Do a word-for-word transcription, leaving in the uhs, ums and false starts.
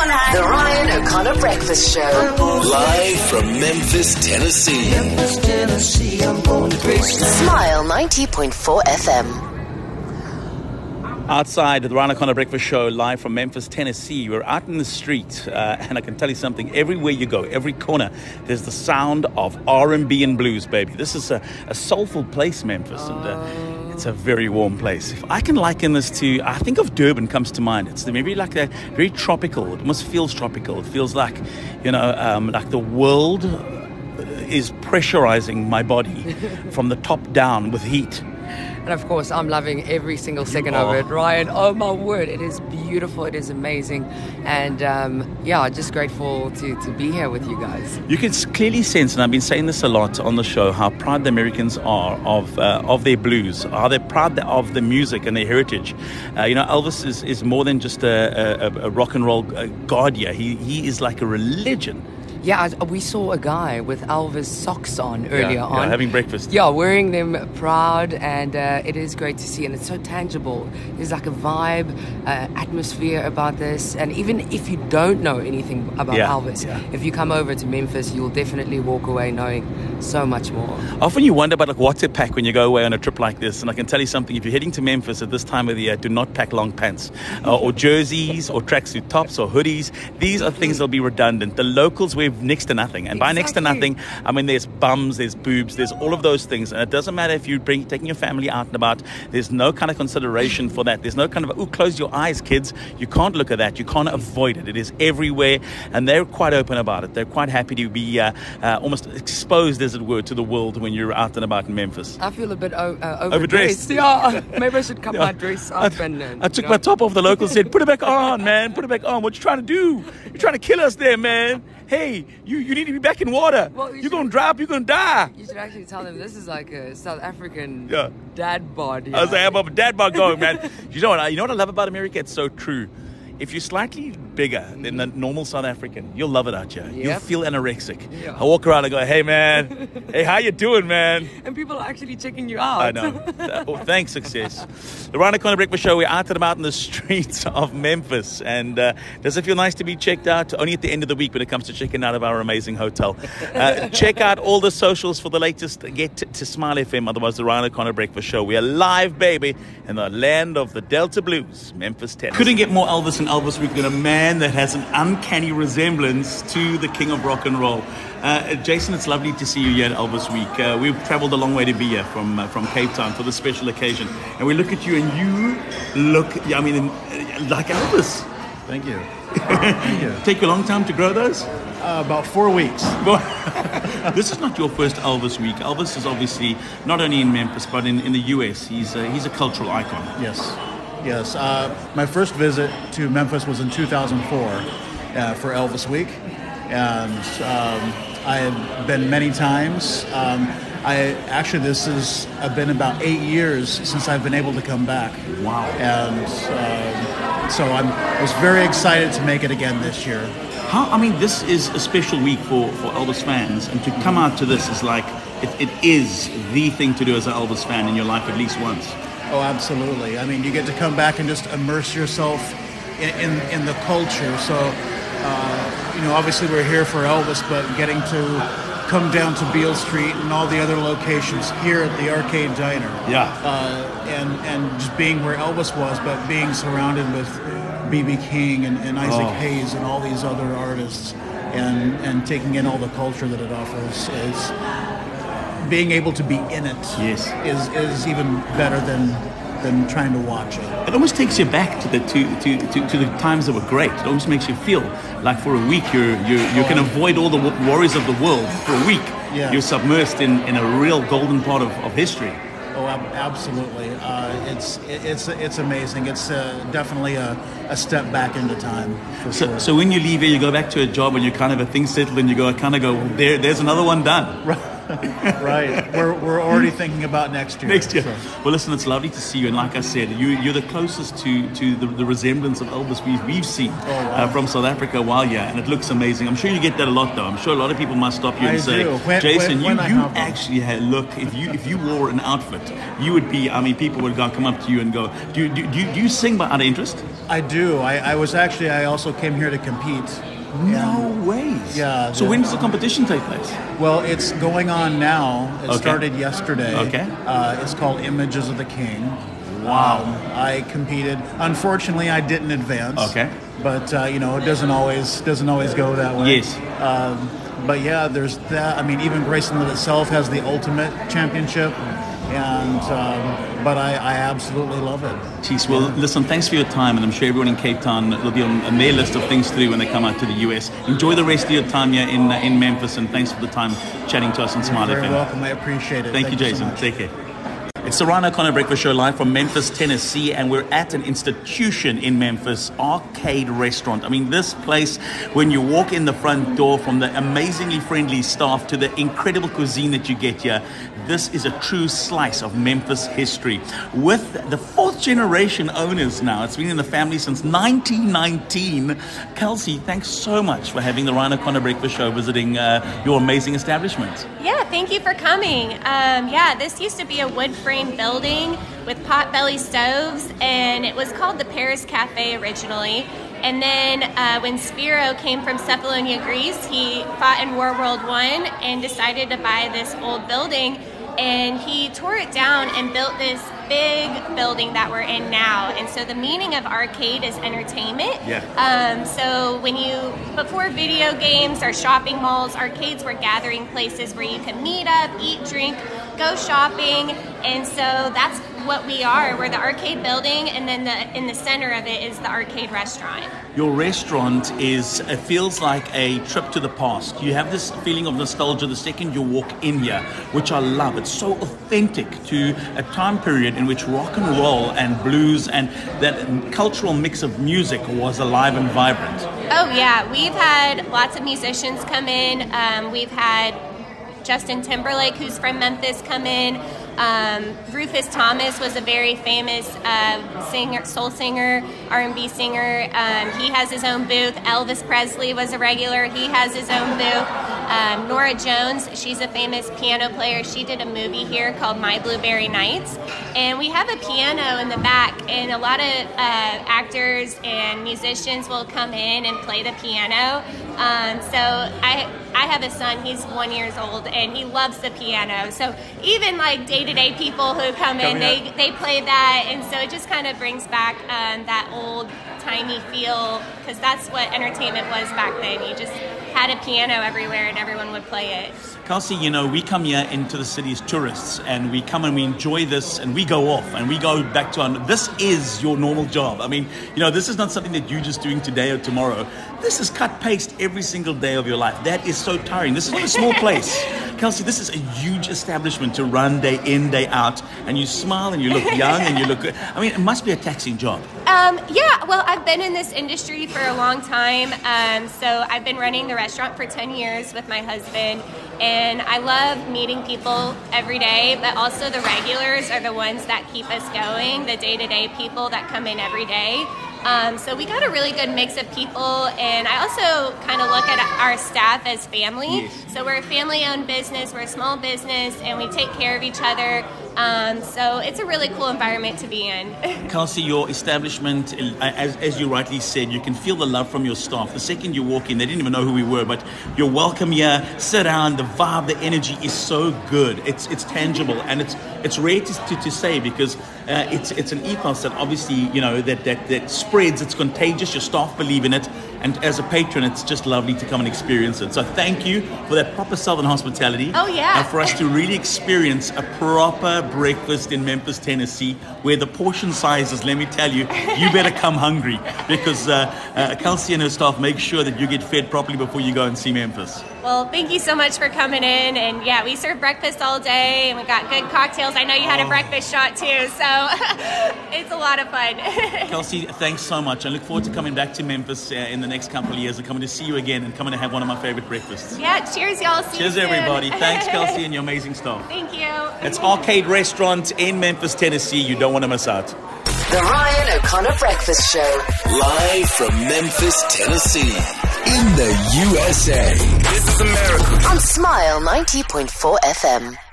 The Ryan O'Connor Breakfast Show. Live from Memphis, Tennessee. Memphis, Tennessee, I'm born to Graceland. Smile ninety point four F M. Outside the Ryan O'Connor Breakfast Show, live from Memphis, Tennessee. We're out in the street, uh, and I can tell you something. Everywhere you go, every corner, there's the sound of R and B and blues, baby. This is a, a soulful place, Memphis, and uh, it's a very warm place. If I can liken this to, I think of Durban comes to mind. It's maybe like a very tropical. It almost feels tropical. It feels like, you know, um, like the world is pressurizing my body from the top down with heat. And of course, I'm loving every single second Oh. of it, Ryan. Oh my word, it is beautiful, it is amazing. And um, yeah, just grateful to, to be here with you guys. You can clearly sense, and I've been saying this a lot on the show, how proud the Americans are of uh, of their blues. Are they proud of the music and their heritage? Uh, you know, Elvis is, is more than just a, a, a rock and roll god here. He, he is like a religion. Yeah, I- we saw a guy with Elvis socks on earlier yeah, on. Yeah, having breakfast. Yeah, wearing them proud, and uh, it is great to see, and it's so tangible. There's like a vibe, uh, atmosphere about this, and even if you don't know anything about Yeah, Elvis, yeah. if you come over to Memphis, you'll definitely walk away knowing so much more. Often you wonder about like what's to pack when you go away on a trip like this, and I can tell you something. If you're heading to Memphis at this time of the year, do not pack long pants uh, or jerseys or tracksuit tops or hoodies. These are things that'll be redundant. The locals wear next to nothing, and by next to Exactly. nothing, I mean there's bums, there's boobs, there's all of those things, and it doesn't matter if you're bring, taking your family out and about. There's no kind of consideration for that. There's no kind of, oh, close your eyes, kids. You can't look at that. You can't avoid it. It is everywhere, and they're quite open about it. They're quite happy to be uh, uh, almost exposed, as it were, to the world when you're out and about in Memphis. I feel a bit o- uh, overdressed. Overdressed. Yeah, maybe I should cut Yeah. my dress up and. and I took you know. my top off. The locals said, put it back on, man. Put it back on. What you trying to do? You're trying to kill us there, man. Hey, you, you need to be back in water. Well, you you're should- going to drop. You're going to die. You should actually tell them this is like a South African Yeah. dad bod. you I was know? like, I'm a dad bod going, man. You know what? I, you know what I love about America? It's so true. If you're slightly bigger than the normal South African, you'll love it out here. You'll Yep. feel anorexic. Yeah. I walk around and go, hey, man. Hey, how you doing, man? And people are actually checking you out. I know. Oh, thanks, success. The Ryan O'Connor Breakfast Show, we're out and about in the streets of Memphis. And uh, does it feel nice to be checked out? Only at the end of the week when it comes to checking out of our amazing hotel. Uh, check out all the socials for the latest. Get to, to Smile F M, otherwise the Ryan O'Connor Breakfast Show. We are live, baby, in the land of the Delta Blues, Memphis, Tennessee. Couldn't get more Elvis and Elvis Week than a man that has an uncanny resemblance to the king of rock and roll. Uh, Jason, it's lovely to see you here at Elvis Week. Uh, we've traveled a long way to be here from uh, from Cape Town for this special occasion. And we look at you and you look, I mean, like Elvis. Thank you. Thank you. Take you a long time to grow those? Uh, about four weeks. This is not your first Elvis Week. Elvis is obviously not only in Memphis, but in, in the U S. He's a, he's a cultural icon. Yes. Yes. Uh, my first visit to Memphis was in two thousand four uh, for Elvis Week. And um, I had been many times. Um, I actually, this has uh, been about eight years since I've been able to come back. Wow. And um, so I'm, I was very excited to make it again this year. How, I mean, this is a special week for, for Elvis fans, and to come out to this is like, it, it is the thing to do as an Elvis fan in your life at least once. Oh, absolutely. I mean, you get to come back and just immerse yourself in, in, in the culture. So, uh, you know, obviously we're here for Elvis, but getting to come down to Beale Street and all the other locations here at the Arcade Diner. Yeah. Uh, and, and just being where Elvis was, but being surrounded with B B King and, and Isaac Oh. Hayes and all these other artists, and, and taking in all the culture that it offers is being able to be in it. Yes. is is even better than than trying to watch it. It almost takes you back to the to, to, to, to the times that were great. It almost makes you feel like for a week you're you you can avoid all the wo- worries of the world for a week. Yeah. You're submersed in, in a real golden part of, of history. Oh, ab- absolutely. Uh, it's it, it's it's amazing. It's uh, definitely a, a step back into time for So, sure. so when you leave here, you go back to a job and you kind of a thing settled, and you go kind of go well, there. There's another one done. Right. We're we're already thinking about next year. Next year. So. Well, listen, it's lovely to see you, and like I said, you, you're the closest to, to the, the resemblance of Elvis we've, we've seen Oh, wow. uh, from South Africa while here, and it looks amazing. I'm sure you get that a lot, though. I'm sure a lot of people must stop you and I say, do. When- Jason, when- when I you, you have them. actually had, look, if you if you wore an outfit, you would be, I mean, people would go, come up to you and go, do, you- do, do, you- do you sing by out of interest? I do. I, I was actually, I also came here to compete. No And- ways. Yeah. So the- when does the competition take place? Well, it's going on now. It Okay. started yesterday. Okay. Uh, it's called Images of the King. Wow. Um, I competed. Unfortunately, I didn't advance. Okay. But uh, you know, it doesn't always doesn't always go that way. Yes. Um, but yeah, there's that. I mean, even Graceland itself has the ultimate championship, and um, but I, I absolutely love it. Jeez, well, listen, thanks for your time, and I'm sure everyone in Cape Town will be on, on their list of things to do when they come out to the U S. Enjoy the rest of your time here in uh, in Memphis, and thanks for the time chatting to us on Smile You're F very M. welcome. I appreciate it. Thank, you, so Jason. much. Take care. It's the Ryan O'Connor Breakfast Show live from Memphis, Tennessee, and we're at an institution in Memphis, Arcade Restaurant. I mean, this place, when you walk in the front door, from the amazingly friendly staff to the incredible cuisine that you get here, this is a true slice of Memphis history. With the fourth generation owners now, it's been in the family since nineteen nineteen. Kelsey, thanks so much for having the Ryan O'Connor Breakfast Show visiting uh, your amazing establishment. Yeah, thank you for coming. Um, yeah, this used to be a wood frame building with potbelly stoves, and it was called the Paris Cafe originally. And then uh, when Spiro came from Cephalonia, Greece, he fought in World War One and decided to buy this old building, and he tore it down and built this big building that we're in now. And so the meaning of arcade is entertainment. Yeah. Um, so when you, before video games or shopping malls, arcades were gathering places where you could meet up, eat, drink, go shopping. And so that's what we are. We're the arcade building, and then the in the center of it is the arcade restaurant. Your restaurant is, it feels like a trip to the past. You have this feeling of nostalgia the second you walk in here, which I love. It's so authentic to a time period in which rock and roll and blues and that cultural mix of music was alive and vibrant. Oh yeah, we've had lots of musicians come in. Um, we've had Justin Timberlake, who's from Memphis, come in. Um, Rufus Thomas was a very famous uh, singer, soul singer, R and B singer. Um, he has his own booth. Elvis Presley was a regular. He has his own booth. Um, Nora Jones, she's a famous piano player. She did a movie here called My Blueberry Nights. And we have a piano in the back, and a lot of uh, actors and musicians will come in and play the piano. Um, so I I have a son, he's one years old, and he loves the piano. So even like day-to-day people who come in, they, they play that, and so it just kind of brings back um, that old-timey feel, because that's what entertainment was back then. You just had a piano everywhere, and everyone would play it. Kelsey, you know, we come here into the city as tourists, and we come and we enjoy this, and we go off, and we go back to our... This is your normal job. I mean, you know, this is not something that you're just doing today or tomorrow. This is cut-paste every single day of your life. That is so tiring. This is not a small place. Kelsey, this is a huge establishment to run day in, day out, and you smile, and you look young, and you look good. I mean, it must be a taxing job. Um, yeah, well, I've been in this industry for a long time. Um, so I've been running the restaurant for ten years with my husband, and I love meeting people every day, but also the regulars are the ones that keep us going, the day-to-day people that come in every day. Um, so we got a really good mix of people, and I also kind of look at our staff as family. Yes. So we're a family-owned business, we're a small business, and we take care of each other. Um, so it's a really cool environment to be in. Kelsey, your establishment, as, as you rightly said, you can feel the love from your staff. The second you walk in, they didn't even know who we were, but you're welcome here, sit down, the vibe, the energy is so good. It's it's tangible, and it's it's rare to, to, to say, because uh, it's it's an ethos that obviously, you know, that, that, that spreads, it's contagious, your staff believe in it, and as a patron, it's just lovely to come and experience it. So thank you for that proper Southern hospitality. Oh, yeah. And for us to really experience a proper breakfast in Memphis, Tennessee, where the portion sizes, let me tell you, you better come hungry, because uh, uh, Kelsey and her staff make sure that you get fed properly before you go and see Memphis. Well, thank you so much for coming in. And yeah, we serve breakfast all day, and we got good cocktails. I know you had a breakfast shot too, so it's a lot of fun. Kelsey, thanks so much. I look forward to coming back to Memphis uh, in the next couple of years and coming to see you again and coming to have one of my favorite breakfasts. Yeah, cheers, y'all. See Cheers, you soon. everybody. Thanks, Kelsey, and your amazing staff. Thank you. It's Arcade Restaurant in Memphis, Tennessee. You don't want to miss out. The Ryan O'Connor Breakfast Show. Live from Memphis, Tennessee, in the U S A. This is America. On Smile ninety point four F M.